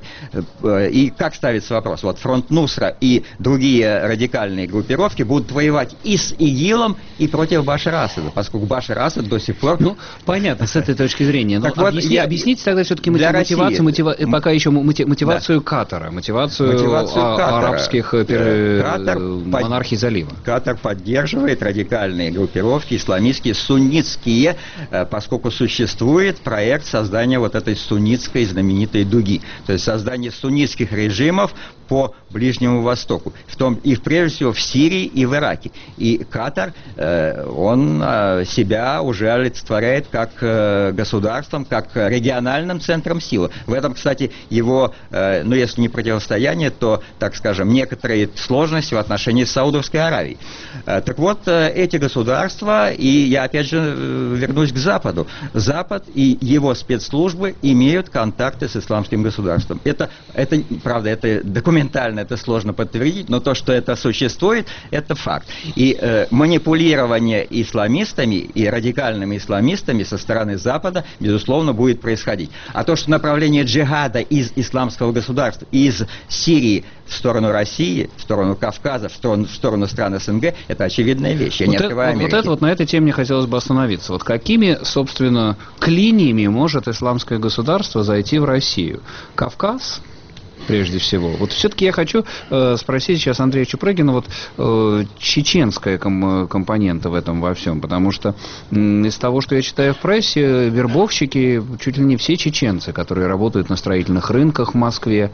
И как ставится вопрос? Вот фронт Нусра и и другие радикальные группировки будут воевать и с ИГИЛом, и против Башара Асада, поскольку Башар Асад до сих пор... Ну, понятно, с этой точки зрения. Но вот объясни, я... объясните тогда все-таки мотивацию, мотива... пока еще мотивацию да. Катара, мотивацию, мотивацию а, Катара. арабских пер... Катар монархий залива. Катар поддерживает радикальные группировки, исламистские, суннитские, поскольку существует проект создания вот этой суннитской знаменитой дуги. То есть создание суннитских режимов по Ближнему Востоку, в том и прежде всего в Сирии и в Ираке. И Катар, э, он э, себя уже олицетворяет как э, государством, как региональным центром силы. В этом, кстати, его, э, ну если не противостояние, то, так скажем, некоторые сложности в отношении с Саудовской Аравией. Э, так вот, э, эти государства, и я опять же э, вернусь к Западу, Запад и его спецслужбы имеют контакты с исламским государством. Это, это правда, это документально, это сложно подтвердить, но то, что это существует, это факт. И э, манипулирование исламистами и радикальными исламистами со стороны Запада, безусловно, будет происходить. А то, что направление джихада из исламского государства, из Сирии в сторону России, в сторону Кавказа, в сторону, в сторону стран СНГ, это очевидная вещь. Я вот не открываю это, Америки. Вот это вот на этой теме мне хотелось бы остановиться. Вот какими, собственно, клиниями может исламское государство зайти в Россию? Кавказ? Прежде всего. Вот все-таки я хочу э, спросить сейчас Андрея Чупрыгина, вот э, чеченская ком- компонента в этом во всем, потому что э, из того, что я читаю в прессе, вербовщики чуть ли не все чеченцы, которые работают на строительных рынках в Москве.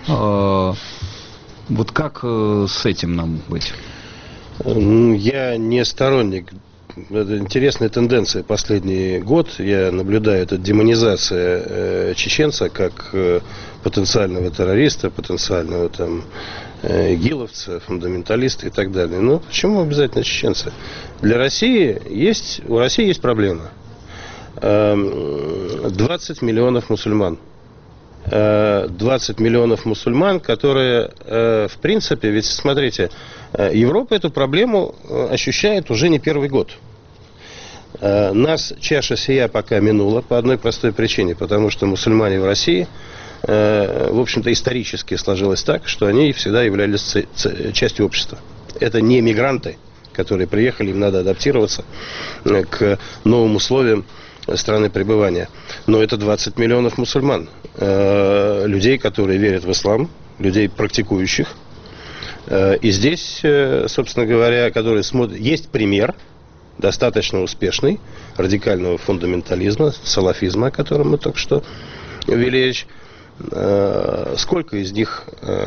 Э, вот как э, с этим нам быть? Я не сторонник. Это интересная тенденция последний год. Я наблюдаю, это демонизация э, чеченца как э, потенциального террориста, потенциального там э, игиловца, фундаменталиста и так далее. Но почему обязательно чеченцы? Для России есть, у России есть проблема. Э, двадцать миллионов мусульман. Э, двадцать миллионов мусульман, которые, э, в принципе, ведь смотрите, Европа эту проблему ощущает уже не первый год. Нас чаша сия пока минула по одной простой причине, потому что мусульмане в России, в общем-то, исторически сложилось так, что они всегда являлись частью общества. Это не мигранты, которые приехали, им надо адаптироваться к новым условиям страны пребывания. Но это двадцать миллионов мусульман, людей, которые верят в ислам, людей практикующих. И здесь, собственно говоря, которые смотрят, есть пример достаточно успешный радикального фундаментализма, салафизма, о котором мы только что вели речь. Сколько из них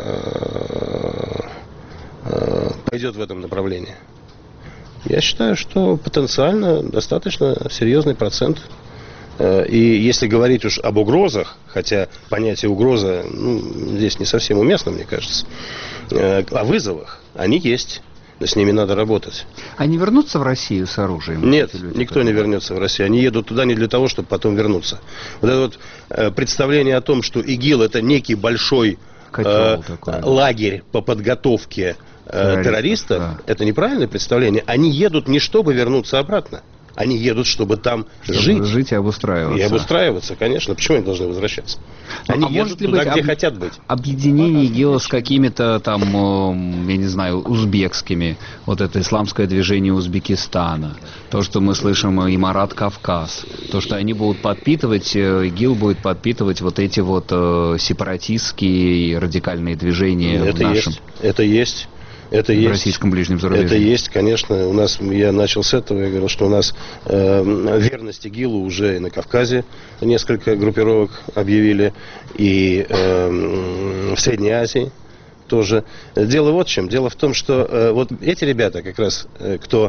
пойдет в этом направлении? Я считаю, что потенциально достаточно серьезный процент. И если говорить уж об угрозах, хотя понятие угроза ну, здесь не совсем уместно, мне кажется, о вызовах, они есть, но с ними надо работать. Они вернутся в Россию с оружием? Нет, никто не вернется в Россию. Они едут туда не для того, чтобы потом вернуться. Вот это вот э, представление о том, что ИГИЛ это некий большой э, лагерь по подготовке э, террористов, да. Это неправильное представление. Они едут не чтобы вернуться обратно. Они едут, чтобы там чтобы жить. Жить и обустраиваться. И обустраиваться, конечно. Почему они должны возвращаться? Они а едут туда, где об... хотят быть. Объединение ИГИЛа с какими-то там, я не знаю, узбекскими, вот это исламское движение Узбекистана, то, что мы слышим, Имарат Кавказ, то, что они будут подпитывать, ИГИЛ будет подпитывать вот эти вот сепаратистские и радикальные движения это в нашем... Есть. Это есть. Это в есть, российском ближнем зарубежье. Это есть, конечно. У нас, я начал с этого, я говорил, что у нас э, верность ИГИЛу уже и на Кавказе несколько группировок объявили, и э, в Средней Азии тоже. Дело вот в чем. Дело в том, что э, вот эти ребята, как раз, э, кто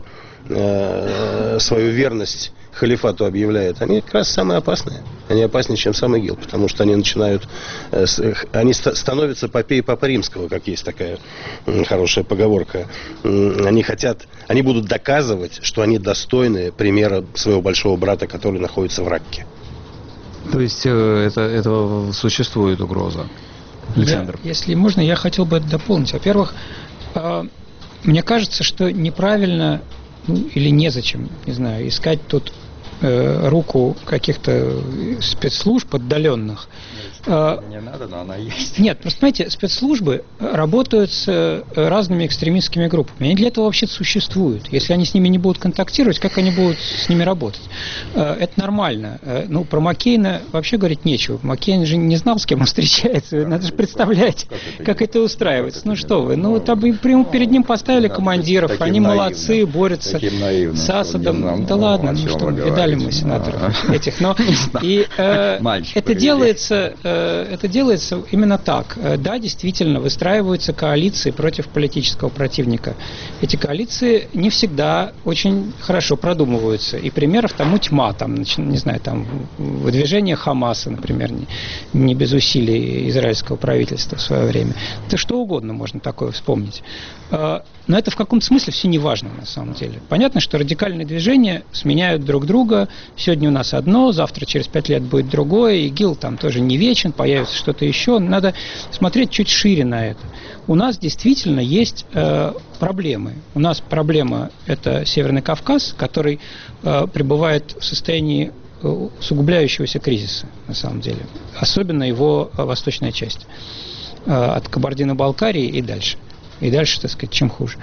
э, свою верность халифату объявляет, они как раз самые опасные. Они опаснее, чем сам ИГИЛ, потому что они начинают, э, с, они ста- становятся попей Папы Римского, как есть такая э, хорошая поговорка. Э, они хотят, они будут доказывать, что они достойны примера своего большого брата, который находится в Ракке. То есть э, это, это существует угроза. Александр. Я, если можно, я хотел бы это дополнить. Во-первых, э, мне кажется, что неправильно, ну, или незачем, не знаю, искать тут э, руку каких-то спецслужб отдаленных. Не надо, но она есть. Нет, просто, знаете, спецслужбы работают с разными экстремистскими группами. Они для этого вообще существуют. Если они с ними не будут контактировать, как они будут с ними работать? Это нормально. Ну, про Маккейна вообще говорить нечего. Маккейн же не знал, с кем он встречается. Надо же представлять, как это устраивается. Ну что вы, ну там перед ним поставили командиров, они молодцы, борются с Асадом. Да ладно, ну что, видали мы сенаторов этих. Но и это делается... Это делается именно так. Да, действительно, выстраиваются коалиции против политического противника. Эти коалиции не всегда очень хорошо продумываются. И примеров тому тьма. Там, не знаю, там выдвижение Хамаса, например, не, не без усилий израильского правительства в свое время. Это что угодно можно такое вспомнить. Но это в каком-то смысле все не важно на самом деле. Понятно, что радикальные движения сменяют друг друга. Сегодня у нас одно, завтра через пять лет будет другое. ИГИЛ там тоже не вечен, появится что-то еще. Надо смотреть чуть шире на это. У нас действительно есть э, проблемы. У нас проблема – это Северный Кавказ, который э, пребывает в состоянии э, усугубляющегося кризиса, на самом деле. Особенно его э, восточная часть. Э, от Кабардино-Балкарии и дальше. И дальше, так сказать, чем хуже.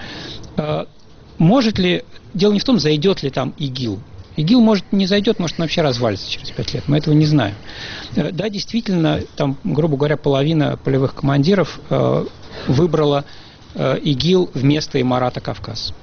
Может ли... Дело не в том, зайдет ли там ИГИЛ. ИГИЛ, может, не зайдет, может, он вообще развалится через пять лет. Мы этого не знаем. Да, действительно, там, грубо говоря, половина полевых командиров выбрала ИГИЛ вместо Имарата Кавказ.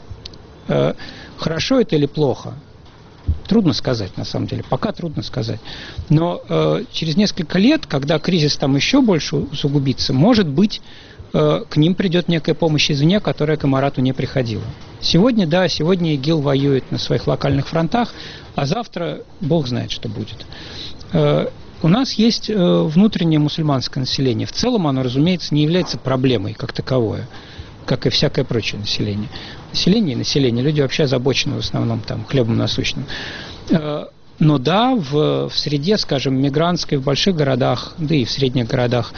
Хорошо это или плохо? Трудно сказать, на самом деле. Пока трудно сказать. Но через несколько лет, когда кризис там еще больше усугубится, может быть, к ним придет некая помощь извне, которая к Имарату не приходила. Сегодня, да, сегодня ИГИЛ воюет на своих локальных фронтах, а завтра Бог знает, что будет. У нас есть внутреннее мусульманское население. В целом оно, разумеется, не является проблемой как таковое, как и всякое прочее население. Население и население. Люди вообще озабочены в основном там хлебом насущным. Но да, в, в среде, скажем, мигрантской, в больших городах, да и в средних городах,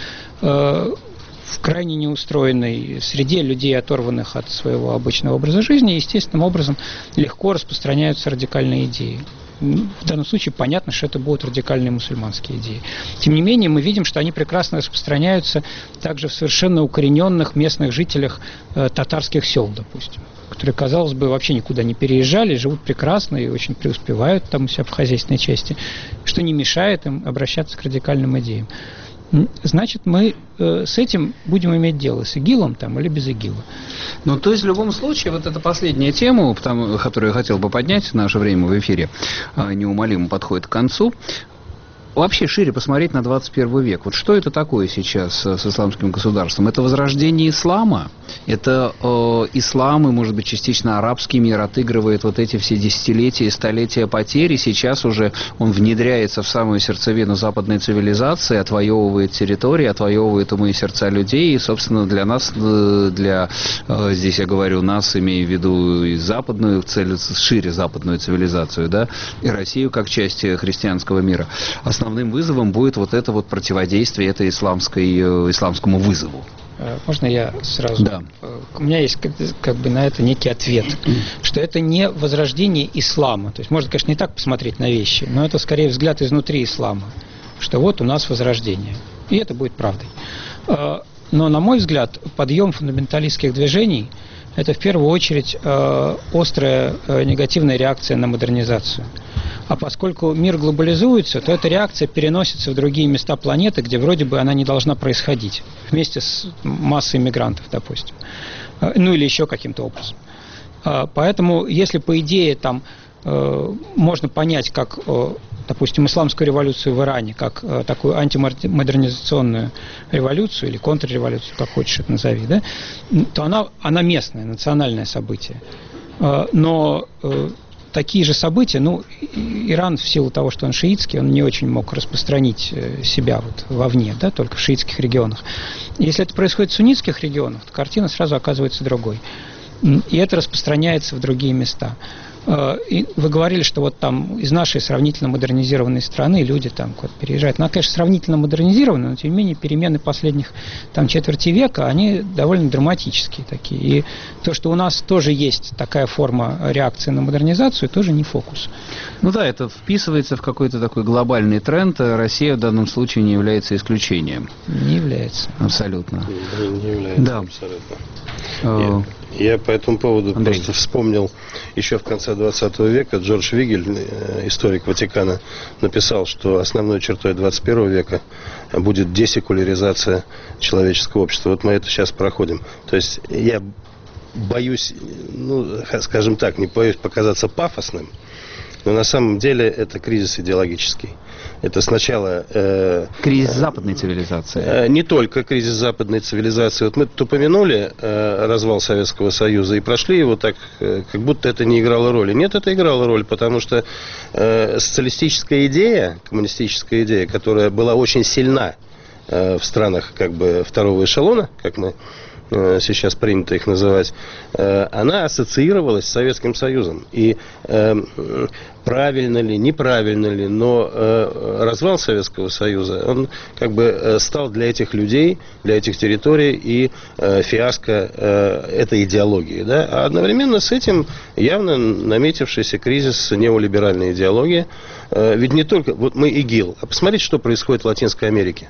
в крайне неустроенной среде людей, оторванных от своего обычного образа жизни, естественным образом легко распространяются радикальные идеи. В данном случае понятно, что это будут радикальные мусульманские идеи. Тем не менее, мы видим, что они прекрасно распространяются также в совершенно укорененных местных жителях э, татарских сел, допустим, которые, казалось бы, вообще никуда не переезжали, живут прекрасно и очень преуспевают там у себя в хозяйственной части, что не мешает им обращаться к радикальным идеям. Значит, мы э, с этим будем иметь дело, с ИГИЛом там или без ИГИЛа. Ну, то есть, в любом случае, вот эта последняя тема, потому, которую я хотел бы поднять, наше время в эфире э, неумолимо подходит к концу. Вообще шире посмотреть на двадцать первый век. Вот что это такое сейчас с исламским государством? Это возрождение ислама? Это э, ислам и, может быть, частично арабский мир отыгрывает вот эти все десятилетия и столетия потерь, и сейчас уже он внедряется в самую сердцевину западной цивилизации, отвоевывает территории, отвоевывает умы и сердца людей, и, собственно, для нас, для, э, здесь я говорю нас, имея в виду и западную, цель, шире западную цивилизацию, да, и Россию как часть христианского мира. Основным вызовом будет вот это вот противодействие этой исламской, исламскому вызову. можно я сразу? Да. У меня есть как, как бы на это некий ответ, что это не возрождение ислама. То есть можно, конечно, не так посмотреть на вещи, но это скорее взгляд изнутри ислама, что вот у нас возрождение. И это будет правдой. Но, на мой взгляд, подъем фундаменталистских движений – это в первую очередь острая негативная реакция на модернизацию. А поскольку мир глобализуется, то эта реакция переносится в другие места планеты, где вроде бы она не должна происходить, вместе с массой мигрантов, допустим. Ну или еще каким-то образом. Поэтому, если по идее там можно понять, как, допустим, исламскую революцию в Иране, как такую антимодернизационную революцию или контрреволюцию, как хочешь это назови, да, то она, она местное, национальное событие. Но такие же события, ну, Иран в силу того, что он шиитский, он не очень мог распространить себя вот вовне, да, только в шиитских регионах. Если это происходит в суннитских регионах, то картина сразу оказывается другой. И это распространяется в другие места. И вы говорили, что вот там из нашей сравнительно модернизированной страны люди там куда-то переезжают. Она, конечно, сравнительно модернизирована, но тем не менее перемены последних там четверти века, они довольно драматические такие. И то, что у нас тоже есть такая форма реакции на модернизацию, тоже не фокус. Ну да, это вписывается в какой-то такой глобальный тренд. Россия в данном случае не является исключением. Не является. Абсолютно. Не, не является да. абсолютно. Uh, я, я по этому поводу Андрей. просто вспомнил, еще в конце двадцатого века Джордж Вигель, историк Ватикана, написал, что основной чертой двадцать первого века будет десекуляризация человеческого общества. Вот мы это сейчас проходим. То есть я боюсь, ну, скажем так, не боюсь показаться пафосным, но на самом деле это кризис идеологический. Это сначала... Э, кризис западной цивилизации. Э, не только кризис западной цивилизации. Вот мы тут упомянули э, развал Советского Союза и прошли его так, э, как будто это не играло роли. Нет, это играло роль, потому что э, социалистическая идея, коммунистическая идея, которая была очень сильна э, в странах как бы второго эшелона, как мы сейчас принято их называть, она ассоциировалась с Советским Союзом. И правильно ли, неправильно ли, но развал Советского Союза, он как бы стал для этих людей, для этих территорий и фиаско этой идеологии. Да? А одновременно с этим явно наметившийся кризис неолиберальной идеологии. Ведь не только... Вот мы ИГИЛ. А посмотрите, что происходит в Латинской Америке.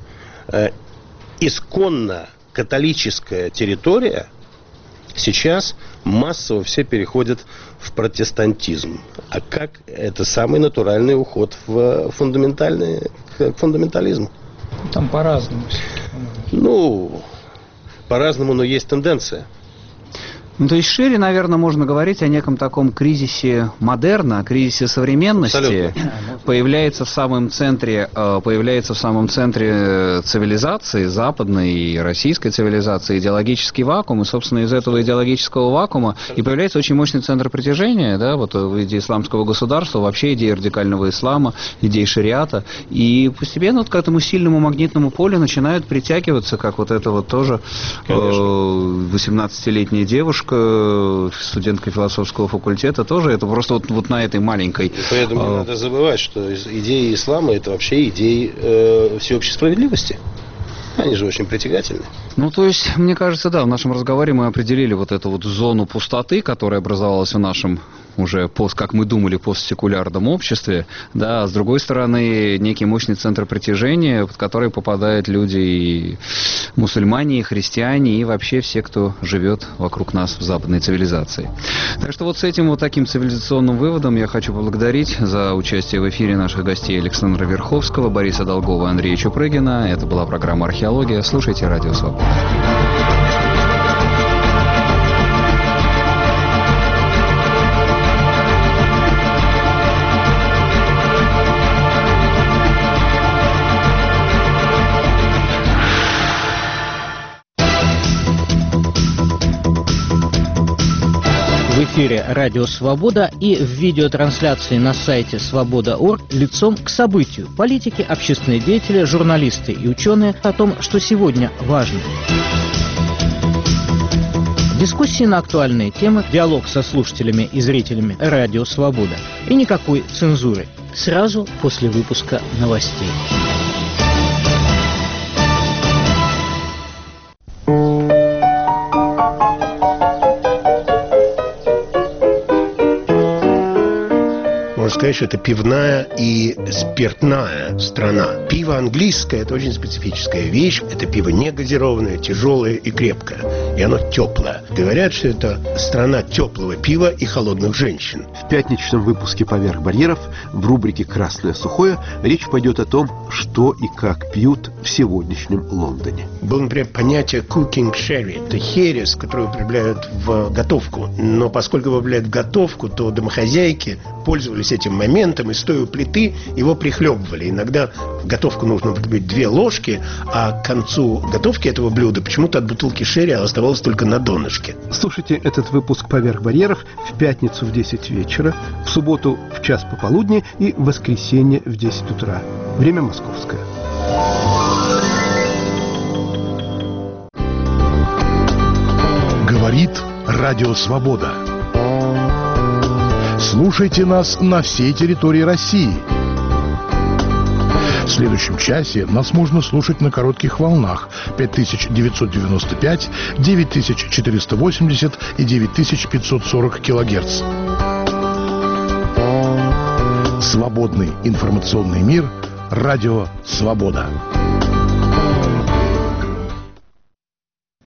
Исконно католическая территория, сейчас массово все переходят в протестантизм. А как? Это самый натуральный уход в фундаментальный, к фундаментализму. Там по-разному. Ну, по-разному, но есть тенденция. Ну, то есть шире, наверное, можно говорить о неком таком кризисе модерна, кризисе современности. Абсолютно. Появляется в самом центре, появляется в самом центре цивилизации, западной и российской цивилизации, идеологический вакуум, и, собственно, из этого идеологического вакуума и появляется очень мощный центр притяжения, да, вот в виде исламского государства, вообще идеи радикального ислама, идеи шариата, и постепенно вот к этому сильному магнитному полю начинают притягиваться, как вот это вот тоже восемнадцатилетняя девушка, студентка философского факультета, тоже это просто вот, вот на этой маленькой... И поэтому не надо забывать, что идеи ислама — это вообще идеи э, всеобщей справедливости. Они же очень притягательны. Ну, то есть, мне кажется, да, в нашем разговоре мы определили вот эту вот зону пустоты, которая образовалась в нашем уже, пост, как мы думали, постсекулярном обществе, да, а с другой стороны, некий мощный центр притяжения, под который попадают люди и мусульмане, и христиане, и вообще все, кто живет вокруг нас в западной цивилизации. Так что вот с этим вот таким цивилизационным выводом я хочу поблагодарить за участие в эфире наших гостей Александра Верховского, Бориса Долгова и Андрея Чупрыгина. Это была программа «Археология». Слушайте «Радио Свобода». В эфире «Радио Свобода» и в видеотрансляции на сайте свобода точка орг лицом к событию. Политики, общественные деятели, журналисты и ученые о том, что сегодня важно. Дискуссии на актуальные темы, диалог со слушателями и зрителями «Радио Свобода». И никакой цензуры. Сразу после выпуска новостей. сказать, что это пивная и спиртная страна. Пиво английское – это очень специфическая вещь. Это пиво не газированное, тяжелое и крепкое. И оно теплое. Говорят, что это страна теплого пива и холодных женщин. В пятничном выпуске «Поверх барьеров» в рубрике «Красное сухое» речь пойдет о том, что и как пьют в сегодняшнем Лондоне. Было, например, понятие cooking sherry. Это херес, который употребляют в готовку. Но поскольку его употребляют в готовку, то домохозяйки пользовались этим моментом и, стоя у плиты, его прихлебывали. Иногда в готовку нужно употребить две ложки, а к концу готовки этого блюда почему-то от бутылки шерри оставалось только на донышке. Слушайте этот выпуск «Поверх барьеров» в пятницу в десять вечера, в субботу в час пополудни и в воскресенье в десять утра. Время московское. Говорит Радио Свобода. Слушайте нас на всей территории России. В следующем часе нас можно слушать на коротких волнах пять тысяч девятьсот девяносто пять, девять тысяч четыреста восемьдесят и девять тысяч пятьсот сорок килогерц. Свободный информационный мир. Радио Свобода.